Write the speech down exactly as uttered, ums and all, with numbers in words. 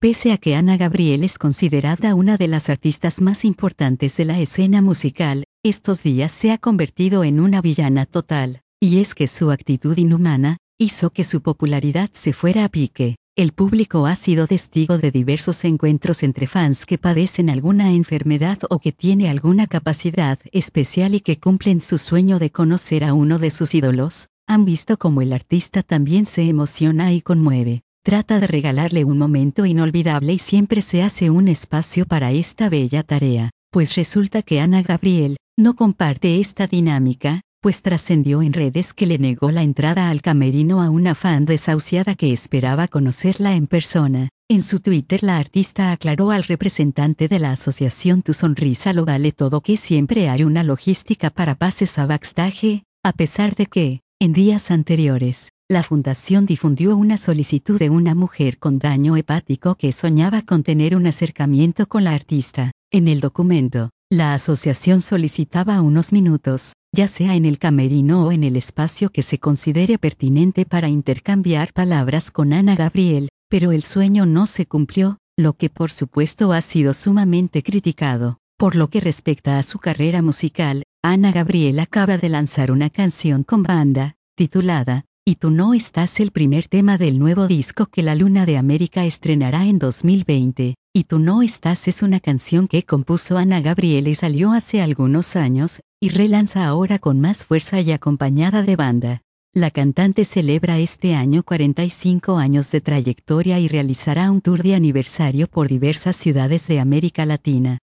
Pese a que Ana Gabriel es considerada una de las artistas más importantes de la escena musical, estos días se ha convertido en una villana total, y es que su actitud inhumana hizo que su popularidad se fuera a pique. El público ha sido testigo de diversos encuentros entre fans que padecen alguna enfermedad o que tiene alguna capacidad especial y que cumplen su sueño de conocer a uno de sus ídolos. Han visto cómo el artista también se emociona y conmueve. Trata de regalarle un momento inolvidable y siempre se hace un espacio para esta bella tarea. Pues resulta que Ana Gabriel no comparte esta dinámica, pues trascendió en redes que le negó la entrada al camerino a una fan desahuciada que esperaba conocerla en persona. En su Twitter la artista aclaró al representante de la asociación Tu Sonrisa Lo Vale Todo que siempre hay una logística para pases a backstage, a pesar de que, en días anteriores, la fundación difundió una solicitud de una mujer con daño hepático que soñaba con tener un acercamiento con la artista. En el documento, la asociación solicitaba unos minutos, ya sea en el camerino o en el espacio que se considere pertinente para intercambiar palabras con Ana Gabriel, pero el sueño no se cumplió, lo que por supuesto ha sido sumamente criticado. Por lo que respecta a su carrera musical, Ana Gabriel acaba de lanzar una canción con banda, titulada Y tú no estás, el primer tema del nuevo disco que La Luna de América estrenará en dos mil veinte. Y tú no estás es una canción que compuso Ana Gabriel y salió hace algunos años, y relanza ahora con más fuerza y acompañada de banda. La cantante celebra este año cuarenta y cinco años de trayectoria y realizará un tour de aniversario por diversas ciudades de América Latina.